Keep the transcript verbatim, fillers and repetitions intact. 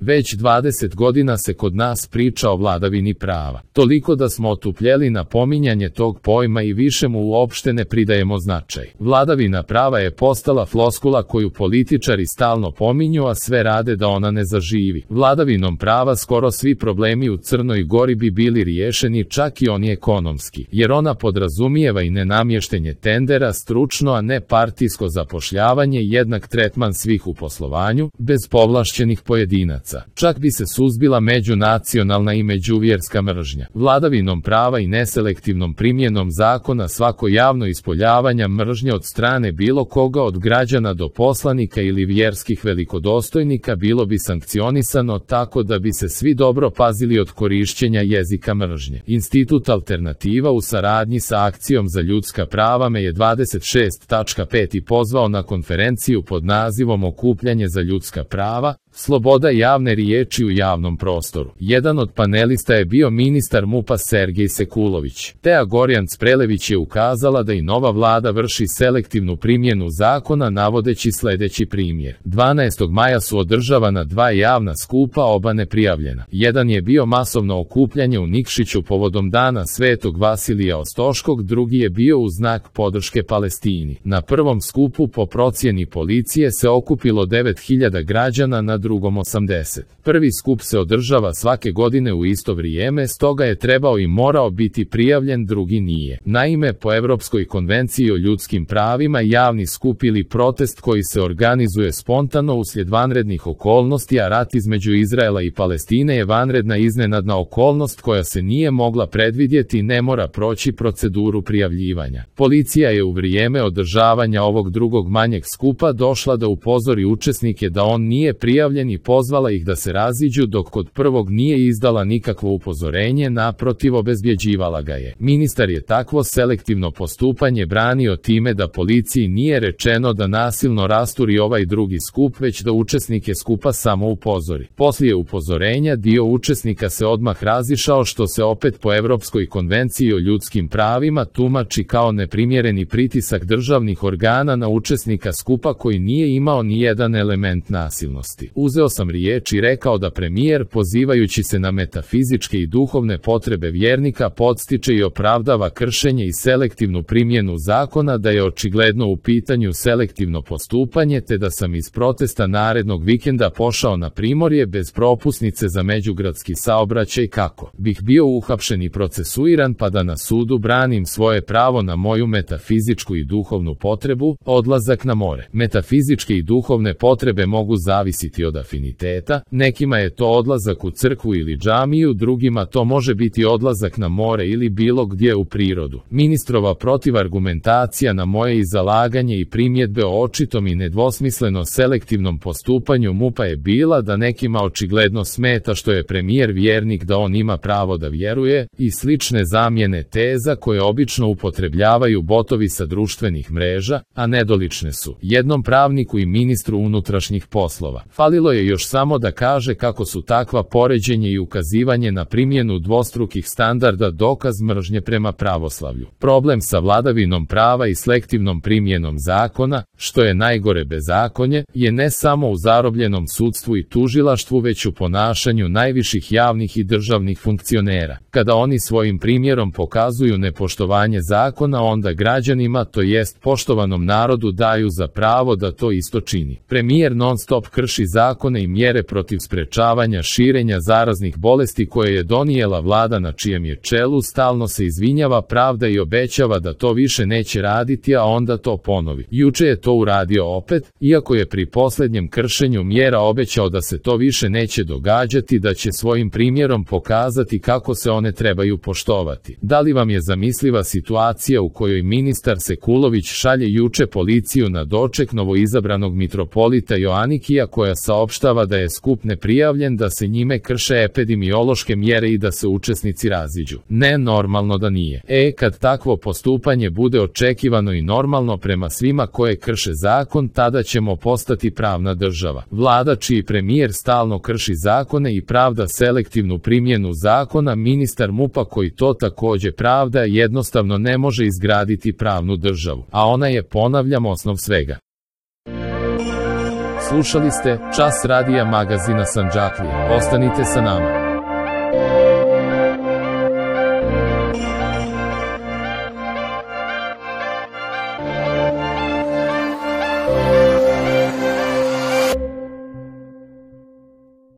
Već dvadeset godina se kod nas priča o vladavini prava. Toliko da smo otupljeli na pominjanje tog pojma i više mu uopšte ne pridajemo značaj. Vladavina prava je postala floskula koju političari stalno pominju, a sve rade da ona ne zaživi. Vladavinom prava skoro svi problemi u Crnoj Gori bi bili riješeni, čak i oni ekonomski, jer ona podrazumijeva i nenamještenje tendera, stručno a ne partijsko zapošljavanje i jednak tretman svih u poslovanju, bez povlašćenih pojedinaca. Čak bi se suzbila međunacionalna i međuvjerska mržnja. Vladavinom prava i neselektivnom primjenom zakona svako javno ispoljavanja mržnje od strane bilo koga od građana do poslanika ili vjerskih velikodostojnika bilo bi sankcionisano tako da bi se svi dobro pazili od korišćenja jezika mržnje. Institut Alternativa u saradnji sa Akcijom za ljudska prava me je dvadeset šest tačka pet i pozvao na konferenciju pod nazivom Okupljanje za ljudska prava, sloboda javne riječi u javnom prostoru. Jedan od panelista je bio ministar MUP-a Sergej Sekulović. Tea Gorjanc-Prelević je ukazala da i nova vlada vrši selektivnu primjenu zakona navodeći sljedeći primjer. dvanaestog maja su održavana dva javna skupa, oba neprijavljena. Jedan je bio masovno okupljanje u Nikšiću povodom dana Svetog Vasilija Ostoškog, drugi je bio u znak podrške Palestini. Na prvom skupu po procjeni policije se okupilo devet hiljada građana, na drugom osamdeset. Prvi skup se održava svake godine u isto vrijeme, stoga je trebao i morao biti prijavljen, drugi nije. Naime, po Europskoj konvenciji o ljudskim pravima javni skup ili protest koji se organizuje spontano uslijed vanrednih okolnosti, a rat između Izraela i Palestine je vanredna iznenadna okolnost koja se nije mogla predvidjeti, ne mora proći proceduru prijavljivanja. Policija je u vrijeme održavanja ovog drugog manjeg skupa došla da upozori učesnike da on nije prijavljen i pozvala ih da se raziđu, dok kod prvog nije izdala nikakvo upozorenje, naprotiv obezbjeđivala ga je. Ministar je takvo selektivno postupanje branio time da policiji nije rečeno da nasilno rasturi ovaj drugi skup, već da učesnike skupa samo upozori. Poslije upozorenja dio učesnika se odmah razišao, što se opet po Europskoj konvenciji o ljudskim pravima tumači kao neprimjereni pritisak državnih organa na učesnika skupa koji nije imao ni jedan element nasilnosti. Uzeo sam riječ i rekao da premijer, pozivajući se na metafizičke i duhovne potrebe vjernika, podstiče i opravdava kršenje i selektivnu primjenu zakona, da je očigledno u pitanju selektivno postupanje, te da sam iz protesta narednog vikenda pošao na Primorje bez propusnice za međugradski saobraćaj kako bih bio uhapšen i procesuiran, pa da na sudu branim svoje pravo na moju metafizičku i duhovnu potrebu, odlazak na more. Metafizičke i duhovne potrebe mogu zavisiti od afiniteta, nekima je to odlazak u crkvu ili džamiju, drugima to može biti odlazak na more ili bilo gdje u prirodu. Ministrova protivargumentacija na moje izalaganje i primjedbe o očitom i nedvosmisleno selektivnom postupanju MUP-a je bila da nekima očigledno smeta što je premijer vjernik, da on ima pravo da vjeruje, i slične zamjene teza koje obično upotrebljavaju botovi sa društvenih mreža, a nedolične su jednom pravniku i ministru unutrašnjih poslova. Falilo je još samo da kaže kako su takva poređenje i ukazivanje na primjenu dvostrukih standarda dokaz mržnje prema pravoslavlju. Problem sa vladavinom prava i selektivnom primjenom zakona, što je najgore bezakonje, je ne samo u zarobljenom sudstvu i tužilaštvu, već u ponašanju najviših javnih i državnih funkcionera. Kada oni svojim primjerom pokazuju nepoštovanje zakona, onda građanima, to jest poštovanom narodu, daju za pravo da to isto čini. Premijer non stop krši zakone i mjere protiv sprečavanja širenja zaraznih bolesti koje je donijela vlada na čijem je čelu, stalno se izvinjava, pravda i obećava da to više neće raditi, a onda to ponovi. Juče je to uradio opet, iako je pri posljednjem kršenju mjera obećao da se to više neće događati, da će svojim primjerom pokazati kako se one trebaju poštovati. Da li vam je zamisliva situacija u kojoj ministar Sekulović šalje juče policiju na doček novoizabranog mitropolita Joanikija, koja saopštava da je skup neprijavljen, da se njime krše epidemiološke mjere i da se učesnici raziđu? Ne, normalno da nije. E, kad takvo postupanje bude očekivano i normalno prema svima koje krše zakon, tada ćemo postati pravna država. Vlada čiji premijer stalno krši zakone i pravda selektivnu primjenu zakona, ministar MUP-a koji to također pravda, jednostavno ne može izgraditi pravnu državu. A ona je, ponavljam, osnov svega. Slušali ste Čas radija magazina Sandžaklija. Ostanite sa nama.